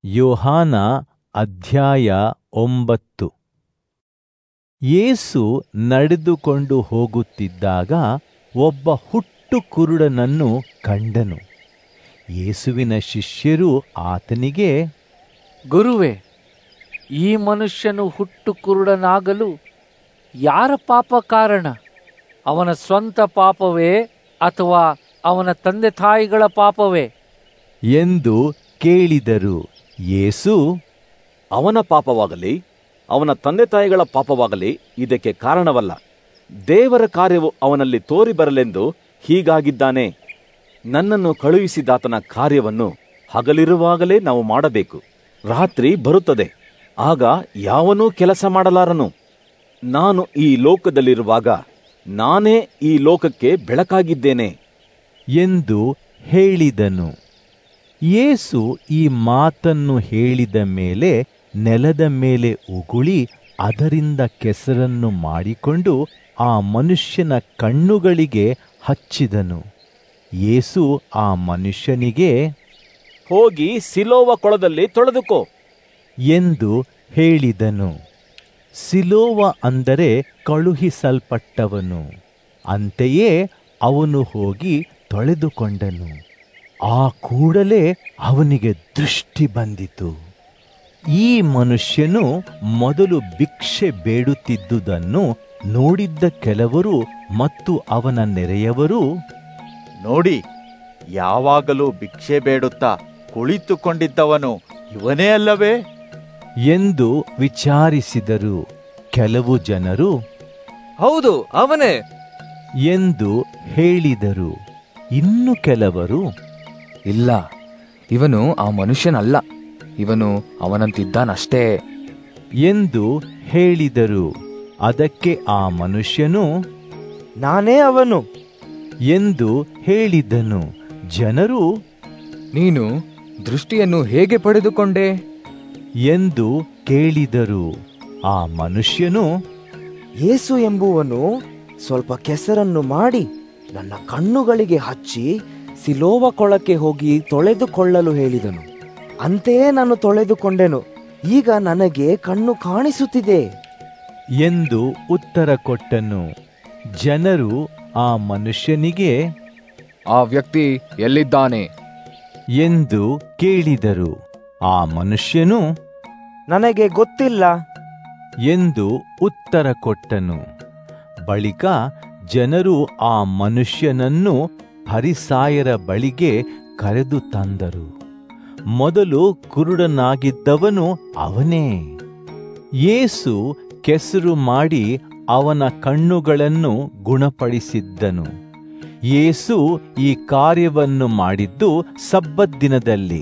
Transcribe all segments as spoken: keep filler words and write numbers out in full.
ಯೋಹಾನ ಅಧ್ಯಾಯ ಒಂಬತ್ತು. ಯೇಸು ನಡೆದುಕೊಂಡು ಹೋಗುತ್ತಿದ್ದಾಗ ಒಬ್ಬ ಹುಟ್ಟು ಕುರುಡನನ್ನು ಕಂಡನು. ಯೇಸುವಿನ ಶಿಷ್ಯರು ಆತನಿಗೆ, ಗುರುವೇ, ಈ ಮನುಷ್ಯನು ಹುಟ್ಟು ಕುರುಡನಾಗಲು ಯಾರ ಪಾಪ ಕಾರಣ? ಅವನ ಸ್ವಂತ ಪಾಪವೇ ಅಥವಾ ಅವನ ತಂದೆ ತಾಯಿಗಳ ಪಾಪವೇ ಎಂದು ಕೇಳಿದರು. ಯೇಸು, ಅವನ ಪಾಪವಾಗಲಿ ಅವನ ತಂದೆ ತಾಯಿಗಳ ಪಾಪವಾಗಲಿ ಇದಕ್ಕೆ ಕಾರಣವಲ್ಲ. ದೇವರ ಕಾರ್ಯವು ಅವನಲ್ಲಿ ತೋರಿ ಬರಲೆಂದು ಹೀಗಾಗಿದ್ದಾನೆ. ನನ್ನನ್ನು ಕಳುಹಿಸಿದಾತನ ಕಾರ್ಯವನ್ನು ಹಗಲಿರುವಾಗಲೇ ನಾವು ಮಾಡಬೇಕು. ರಾತ್ರಿ ಬರುತ್ತದೆ, ಆಗ ಯಾವನೂ ಕೆಲಸ ಮಾಡಲಾರನು. ನಾನು ಈ ಲೋಕದಲ್ಲಿರುವಾಗ ನಾನೇ ಈ ಲೋಕಕ್ಕೆ ಬೆಳಕಾಗಿದ್ದೇನೆ ಎಂದು ಹೇಳಿದನು. ಯೇಸು ಈ ಮಾತನ್ನು ಹೇಳಿದ ಮೇಲೆ ನೆಲದ ಮೇಲೆ ಉಗುಳಿ ಅದರಿಂದ ಕೆಸರನ್ನು ಮಾಡಿಕೊಂಡು ಆ ಮನುಷ್ಯನ ಕಣ್ಣುಗಳಿಗೆ ಹಚ್ಚಿದನು. ಯೇಸು ಆ ಮನುಷ್ಯನಿಗೆ, ಹೋಗಿ ಸಿಲೋವ ಕೊಳದಲ್ಲಿ ತೊಳೆದುಕೋ ಎಂದು ಹೇಳಿದನು. ಸಿಲೋವ ಅಂದರೆ ಕಳುಹಿಸಲ್ಪಟ್ಟವನು. ಅಂತೆಯೇ ಅವನು ಹೋಗಿ ತೊಳೆದುಕೊಂಡನು. ಆ ಕೂಡಲೇ ಅವನಿಗೆ ದೃಷ್ಟಿ ಬಂದಿತು. ಈ ಮನುಷ್ಯನು ಮೊದಲು ಭಿಕ್ಷೆ ಬೇಡುತ್ತಿದ್ದುದನ್ನು ನೋಡಿದ್ದ ಕೆಲವರು ಮತ್ತು ಅವನ ನೆರೆಯವರು, ನೋಡಿ, ಯಾವಾಗಲೂ ಭಿಕ್ಷೆ ಬೇಡುತ್ತಾ ಕುಳಿತುಕೊಂಡಿದ್ದವನು ಇವನೇ ಅಲ್ಲವೇ ಎಂದು ವಿಚಾರಿಸಿದರು. ಕೆಲವು ಜನರು, ಹೌದು, ಅವನೇ ಎಂದು ಹೇಳಿದರು. ಇನ್ನು ಕೆಲವರು, ಇಲ್ಲ, ಇವನು ಆ ಮನುಷ್ಯನಲ್ಲ, ಇವನು ಅವನಂತಿದ್ದಾನಷ್ಟೇ ಎಂದು ಹೇಳಿದರು. ಅದಕ್ಕೆ ಆ ಮನುಷ್ಯನು, ನಾನೇ ಅವನು ಎಂದು ಹೇಳಿದನು. ಜನರು, ನೀನು ದೃಷ್ಟಿಯನ್ನು ಹೇಗೆ ಪಡೆದುಕೊಂಡೆ ಎಂದು ಕೇಳಿದರು. ಆ ಮನುಷ್ಯನು, ಯೇಸು ಎಂಬುವನು ಸ್ವಲ್ಪ ಕೆಸರನ್ನು ಮಾಡಿ ನನ್ನ ಕಣ್ಣುಗಳಿಗೆ ಹಚ್ಚಿ ಸಿಲೋವ ಕೊಳಕ್ಕೆ ಹೋಗಿ ತೊಳೆದುಕೊಳ್ಳಲು ಹೇಳಿದನು. ಅಂತೆಯೇ ನಾನು ತೊಳೆದುಕೊಂಡೆನು. ಈಗ ನನಗೆ ಕಣ್ಣು ಕಾಣಿಸುತ್ತಿದೆ ಎಂದು ಉತ್ತರ ಕೊಟ್ಟನು. ಜನರು ಆ ಮನುಷ್ಯನಿಗೆ, ಆ ವ್ಯಕ್ತಿ ಎಲ್ಲಿದ್ದಾನೆ ಎಂದು ಕೇಳಿದರು. ಆ ಮನುಷ್ಯನು, ನನಗೆ ಗೊತ್ತಿಲ್ಲ ಎಂದು ಉತ್ತರ ಕೊಟ್ಟನು. ಬಳಿಕ ಜನರು ಆ ಮನುಷ್ಯನನ್ನು ಫರಿಸಾಯರ ಬಳಿಗೆ ಕರೆದು ತಂದರು. ಮೊದಲು ಕುರುಡನಾಗಿದ್ದವನು ಅವನೇ. ಯೇಸು ಕೆಸರು ಮಾಡಿ ಅವನ ಕಣ್ಣುಗಳನ್ನು ಗುಣಪಡಿಸಿದ್ದನು. ಯೇಸು ಈ ಕಾರ್ಯವನ್ನು ಮಾಡಿದ್ದು ಸಬ್ಬತ್ ದಿನದಲ್ಲಿ.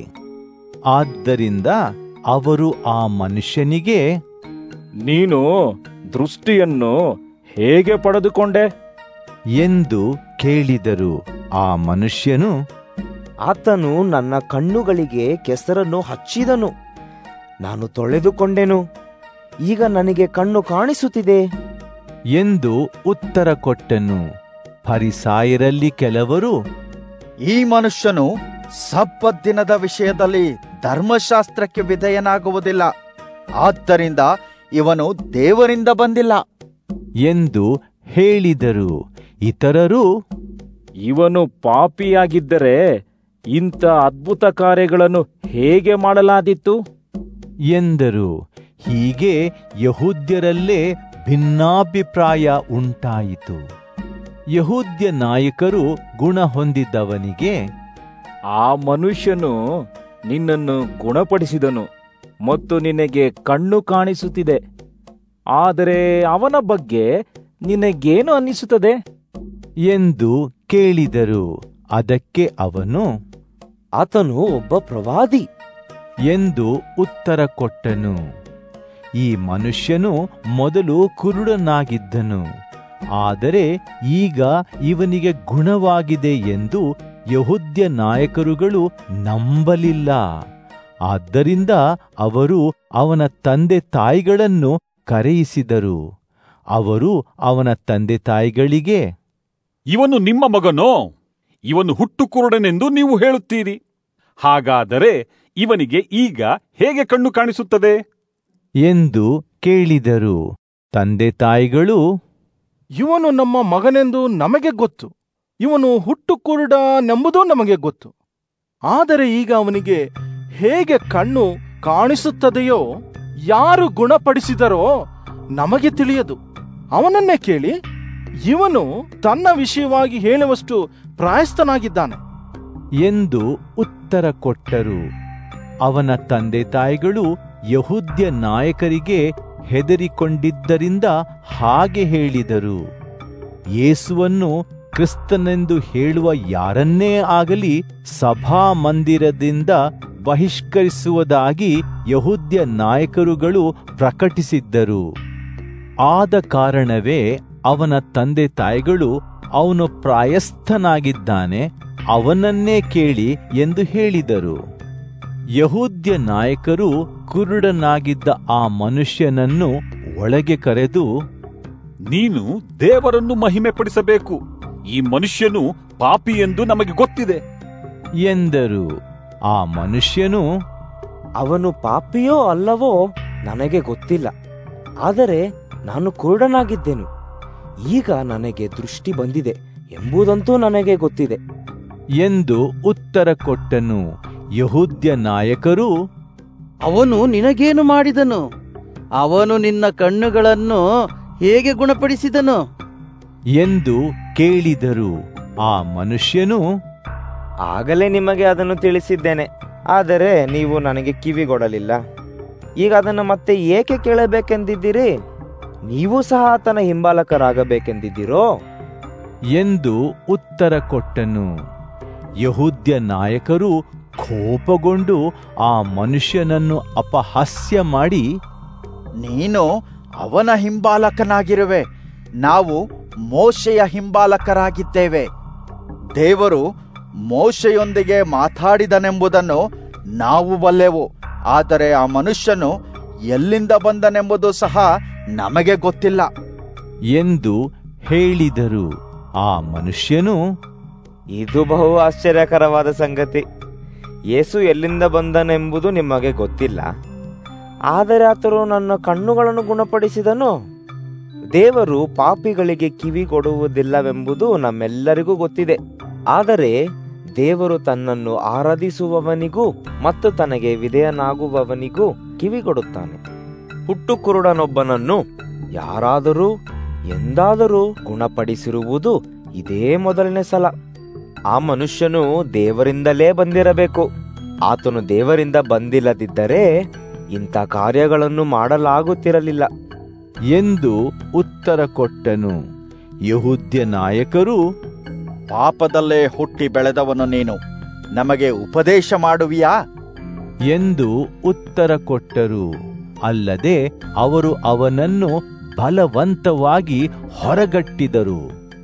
ಆದ್ದರಿಂದ ಅವರು ಆ ಮನುಷ್ಯನಿಗೆ, ನೀನು ದೃಷ್ಟಿಯನ್ನು ಹೇಗೆ ಪಡೆದುಕೊಂಡೆ ಎಂದು ಕೇಳಿದರು. ಆ ಮನುಷ್ಯನು, ಆತನು ನನ್ನ ಕಣ್ಣುಗಳಿಗೆ ಕೆಸರನ್ನು ಹಚ್ಚಿದನು, ನಾನು ತೊಳೆದುಕೊಂಡೆನು, ಈಗ ನನಗೆ ಕಣ್ಣು ಕಾಣಿಸುತ್ತಿದೆ ಎಂದು ಉತ್ತರ ಕೊಟ್ಟನು. ಫರಿಸಾಯರಲ್ಲಿ ಕೆಲವರು, ಈ ಮನುಷ್ಯನು ಸಬ್ಬತ್ ದಿನದ ವಿಷಯದಲ್ಲಿ ಧರ್ಮಶಾಸ್ತ್ರಕ್ಕೆ ವಿಧೇಯನಾಗುವುದಿಲ್ಲ, ಆದ್ದರಿಂದ ಇವನು ದೇವರಿಂದ ಬಂದಿಲ್ಲ ಎಂದು ಹೇಳಿದರು. ಇತರರು, ಇವನು ಪಾಪಿಯಾಗಿದ್ದರೆ ಇಂಥ ಅದ್ಭುತ ಕಾರ್ಯಗಳನ್ನು ಹೇಗೆ ಮಾಡಲಾದೀತು ಎಂದರು. ಹೀಗೆ ಯಹೂದ್ಯರಲ್ಲೇ ಭಿನ್ನಾಭಿಪ್ರಾಯ ಉಂಟಾಯಿತು. ಯಹೂದ್ಯ ನಾಯಕರು ಗುಣ ಹೊಂದಿದ್ದವನಿಗೆ, ಆ ಮನುಷ್ಯನು ನಿನ್ನನ್ನು ಗುಣಪಡಿಸಿದನು ಮತ್ತು ನಿನಗೆ ಕಣ್ಣು ಕಾಣಿಸುತ್ತಿದೆ, ಆದರೆ ಅವನ ಬಗ್ಗೆ ನಿನಗೇನು ಅನ್ನಿಸುತ್ತದೆ ಎಂದು ಕೇಳಿದರು. ಅದಕ್ಕೆ ಅವನು, ಆತನು ಒಬ್ಬ ಪ್ರವಾದಿ ಎಂದು ಉತ್ತರ ಕೊಟ್ಟನು. ಈ ಮನುಷ್ಯನು ಮೊದಲು ಕುರುಡನಾಗಿದ್ದನು, ಆದರೆ ಈಗ ಇವನಿಗೆ ಗುಣವಾಗಿದೆ ಎಂದು ಯಹೂದ್ಯ ನಾಯಕರುಗಳು ನಂಬಲಿಲ್ಲ. ಆದ್ದರಿಂದ ಅವರು ಅವನ ತಂದೆ ತಾಯಿಗಳನ್ನು ಕರೆಯಿಸಿದರು. ಅವರು ಅವನ ತಂದೆ ತಾಯಿಗಳಿಗೆ, ಇವನು ನಿಮ್ಮ ಮಗನೋ? ಇವನು ಹುಟ್ಟು ಕುರುಡನೆಂದು ನೀವು ಹೇಳುತ್ತೀರಿ. ಹಾಗಾದರೆ ಇವನಿಗೆ ಈಗ ಹೇಗೆ ಕಣ್ಣು ಕಾಣಿಸುತ್ತದೆ ಎಂದು ಕೇಳಿದರು. ತಂದೆ ತಾಯಿಗಳು, ಇವನು ನಮ್ಮ ಮಗನೆಂದು ನಮಗೆ ಗೊತ್ತು, ಇವನು ಹುಟ್ಟು ಕುರುಡನೆಂಬುದೂ ನಮಗೆ ಗೊತ್ತು. ಆದರೆ ಈಗ ಅವನಿಗೆ ಹೇಗೆ ಕಣ್ಣು ಕಾಣಿಸುತ್ತದೆಯೋ, ಯಾರು ಗುಣಪಡಿಸಿದರೋ ನಮಗೆ ತಿಳಿಯದು. ಅವನನ್ನೇ ಕೇಳಿ, ಇವನು ತನ್ನ ವಿಷಯವಾಗಿ ಹೇಳುವಷ್ಟು ಪ್ರಾಯಸ್ಥನಾಗಿದ್ದಾನೆ ಎಂದು ಉತ್ತರ ಕೊಟ್ಟರು. ಅವನ ತಂದೆ ತಾಯಿಗಳು ಯಹೂದ್ಯ ನಾಯಕರಿಗೆ ಹೆದರಿಕೊಂಡಿದ್ದರಿಂದ ಹಾಗೆ ಹೇಳಿದರು. ಯೇಸುವನ್ನು ಕ್ರಿಸ್ತನೆಂದು ಹೇಳುವ ಯಾರನ್ನೇ ಆಗಲಿ ಸಭಾಮಂದಿರದಿಂದ ಬಹಿಷ್ಕರಿಸುವುದಾಗಿ ಯಹೂದ್ಯ ನಾಯಕರುಗಳು ಪ್ರಕಟಿಸಿದ್ದರು. ಆದ ಕಾರಣವೇ ಅವನ ತಂದೆ ತಾಯಿಗಳು ಅವನು ಪ್ರಾಯಸ್ಥನಾಗಿದ್ದಾನೆ, ಅವನನ್ನೇ ಕೇಳಿ ಎಂದು ಹೇಳಿದರು. ಯಹೂದ್ಯ ನಾಯಕರು ಕುರುಡನಾಗಿದ್ದ ಆ ಮನುಷ್ಯನನ್ನು ಒಳಗೆ ಕರೆದು, ನೀನು ದೇವರನ್ನು ಮಹಿಮೆಪಡಿಸಬೇಕು. ಈ ಮನುಷ್ಯನು ಪಾಪಿ ಎಂದು ನಮಗೆ ಗೊತ್ತಿದೆ ಎಂದರು. ಆ ಮನುಷ್ಯನು, ಅವನು ಪಾಪಿಯೋ ಅಲ್ಲವೋ ನನಗೆ ಗೊತ್ತಿಲ್ಲ, ಆದರೆ ನಾನು ಕುರುಡನಾಗಿದ್ದೆನು. ಈಗ ನನಗೆ ದೃಷ್ಟಿ ಬಂದಿದೆ ಎಂಬುದಂತೂ ನನಗೆ ಗೊತ್ತಿದೆ ಎಂದು ಉತ್ತರ ಕೊಟ್ಟನು. ಯಹೂದ್ಯ ನಾಯಕರು, ಅವನು ನಿನಗೇನು ಮಾಡಿದನು? ಅವನು ನಿನ್ನ ಕಣ್ಣುಗಳನ್ನು ಹೇಗೆ ಗುಣಪಡಿಸಿದನು ಎಂದು ಕೇಳಿದರು. ಆ ಮನುಷ್ಯನು, ಆಗಲೇ ನಿಮಗೆ ಅದನ್ನು ತಿಳಿಸಿದ್ದೇನೆ, ಆದರೆ ನೀವು ನನಗೆ ಕಿವಿಗೊಡಲಿಲ್ಲ. ಈಗ ಅದನ್ನು ಮತ್ತೆ ಏಕೆ ಕೇಳಬೇಕೆಂದಿದ್ದೀರಿ? ನೀವು ಸಹ ಆತನ ಹಿಂಬಾಲಕರಾಗಬೇಕೆಂದಿದ್ದೀರೋ ಎಂದು ಉತ್ತರ ಕೊಟ್ಟನು. ಯಹೂದ್ಯ ನಾಯಕರು ಕೋಪಗೊಂಡು ಆ ಮನುಷ್ಯನನ್ನು ಅಪಹಾಸ್ಯ ಮಾಡಿ, ನೀನು ಅವನ ಹಿಂಬಾಲಕನಾಗಿರುವೆ, ನಾವು ಮೋಶೆಯ ಹಿಂಬಾಲಕರಾಗಿದ್ದೇವೆ. ದೇವರು ಮೋಶೆಯೊಂದಿಗೆ ಮಾತಾಡಿದನೆಂಬುದನ್ನು ನಾವು ಬಲ್ಲೆವು, ಆದರೆ ಆ ಮನುಷ್ಯನು ಎಲ್ಲಿಂದ ಬಂದನೆಂಬುದು ಸಹ ನಮಗೆ ಗೊತ್ತಿಲ್ಲ ಎಂದು ಹೇಳಿದರು. ಆ ಮನುಷ್ಯನು, ಇದು ಬಹು ಆಶ್ಚರ್ಯಕರವಾದ ಸಂಗತಿ. ಯೇಸು ಎಲ್ಲಿಂದ ಬಂದನೆಂಬುದು ನಿಮಗೆ ಗೊತ್ತಿಲ್ಲ, ಆದರೆ ಆತನು ನನ್ನ ಕಣ್ಣುಗಳನ್ನು ಗುಣಪಡಿಸಿದನು. ದೇವರು ಪಾಪಿಗಳಿಗೆ ಕಿವಿ ಕೊಡುವುದಿಲ್ಲವೆಂಬುದು ನಮ್ಮೆಲ್ಲರಿಗೂ ಗೊತ್ತಿದೆ, ಆದರೆ ದೇವರು ತನ್ನನ್ನು ಆರಾಧಿಸುವವನಿಗೂ ಮತ್ತು ತನಗೆ ವಿಧೇಯನಾಗುವವನಿಗೂ ಕಿವಿಗೊಡುತ್ತಾನೆ. ಹುಟ್ಟು ಕುರುಡನೊಬ್ಬನನ್ನು ಯಾರಾದರೂ ಎಂದಾದರೂ ಗುಣಪಡಿಸಿರುವುದು ಇದೇ ಮೊದಲನೇ ಸಲ. ಆ ಮನುಷ್ಯನು ದೇವರಿಂದಲೇ ಬಂದಿರಬೇಕು. ಆತನು ದೇವರಿಂದ ಬಂದಿಲ್ಲದಿದ್ದರೆ ಇಂಥ ಕಾರ್ಯಗಳನ್ನು ಮಾಡಲಾಗುತ್ತಿರಲಿಲ್ಲ ಎಂದು ಉತ್ತರ ಕೊಟ್ಟನು. ಯಹೂದ್ಯ ನಾಯಕರು, ಪಾಪದಲ್ಲೇ ಹುಟ್ಟಿ ಬೆಳೆದವನು ನೀನು, ನಮಗೆ ಉಪದೇಶ ಮಾಡುವಿಯಾ ಎಂದು ಉತ್ತರ ಕೊಟ್ಟರು. ಅಲ್ಲದೆ ಅವರು ಅವನನ್ನು ಬಲವಂತವಾಗಿ ಹೊರಗಟ್ಟಿದರು.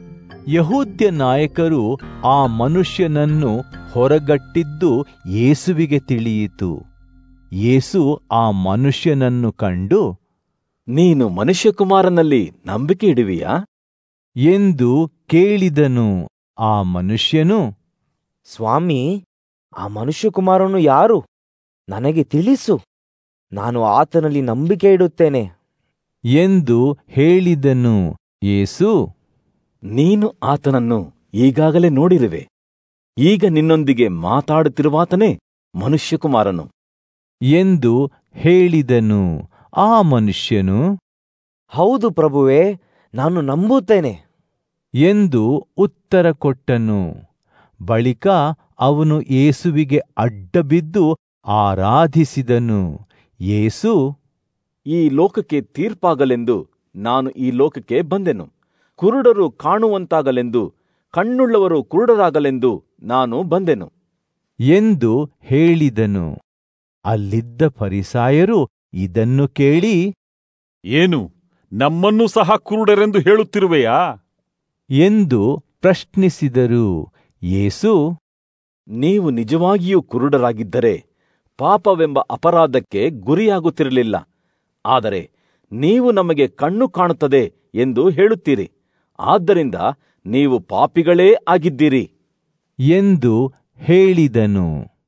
ಯಹೂದ್ಯ ನಾಯಕರು ಆ ಮನುಷ್ಯನನ್ನು ಹೊರಗಟ್ಟಿದ್ದು ಯೇಸುವಿಗೆ ತಿಳಿಯಿತು. ಯೇಸು ಆ ಮನುಷ್ಯನನ್ನು ಕಂಡು, ನೀನು ಮನುಷ್ಯಕುಮಾರನಲ್ಲಿ ನಂಬಿಕೆ ಇಡುವಿಯಾ ಎಂದು ಕೇಳಿದನು. ಆ ಮನುಷ್ಯನು, ಸ್ವಾಮಿ, ಆ ಮನುಷ್ಯಕುಮಾರನು ಯಾರು? ನನಗೆ ತಿಳಿಸು, ನಾನು ಆತನಲ್ಲಿ ನಂಬಿಕೆ ಇಡುತ್ತೇನೆ ಎಂದು ಹೇಳಿದನು. ಯೇಸು, ನೀನು ಆತನನ್ನು ಈಗಾಗಲೇ ನೋಡಿರುವೆ. ಈಗ ನಿನ್ನೊಂದಿಗೆ ಮಾತಾಡುತ್ತಿರುವಾತನೇ ಮನುಷ್ಯಕುಮಾರನು ಎಂದು ಹೇಳಿದನು. ಆ ಮನುಷ್ಯನು, ಹೌದು ಪ್ರಭುವೇ, ನಾನು ನಂಬುತ್ತೇನೆ ಎಂದು ಉತ್ತರ ಕೊಟ್ಟನು. ಬಳಿಕ ಅವನು ಯೇಸುವಿಗೆ ಅಡ್ಡಬಿದ್ದು ಆರಾಧಿಸಿದನು. ಯೇಸು, ಈ ಲೋಕಕ್ಕೆ ತೀರ್ಪಾಗಲೆಂದು ನಾನು ಈ ಲೋಕಕ್ಕೆ ಬಂದೆನು. ಕುರುಡರು ಕಾಣುವಂತಾಗಲೆಂದು, ಕಣ್ಣುಳ್ಳವರು ಕುರುಡರಾಗಲೆಂದು ನಾನು ಬಂದೆನು ಎಂದು ಹೇಳಿದನು. ಅಲ್ಲಿದ್ದ ಫರಿಸಾಯರು ಇದನ್ನು ಕೇಳಿ, ಏನು, ನಮ್ಮನ್ನೂ ಸಹ ಕುರುಡರೆಂದು ಹೇಳುತ್ತಿರುವೆಯಾ ಎಂದು ಪ್ರಶ್ನಿಸಿದರು. ಯೇಸು, ನೀವು ನಿಜವಾಗಿಯೂ ಕುರುಡರಾಗಿದ್ದರೆ ಪಾಪವೆಂಬ ಅಪರಾಧಕ್ಕೆ ಗುರಿಯಾಗುತ್ತಿರಲಿಲ್ಲ. ಆದರೆ ನೀವು ನಮಗೆ ಕಣ್ಣು ಕಾಣುತ್ತದೆ ಎಂದು ಹೇಳುತ್ತೀರಿ, ಆದ್ದರಿಂದ ನೀವು ಪಾಪಿಗಳೇ ಆಗಿದ್ದೀರಿ ಎಂದು ಹೇಳಿದನು.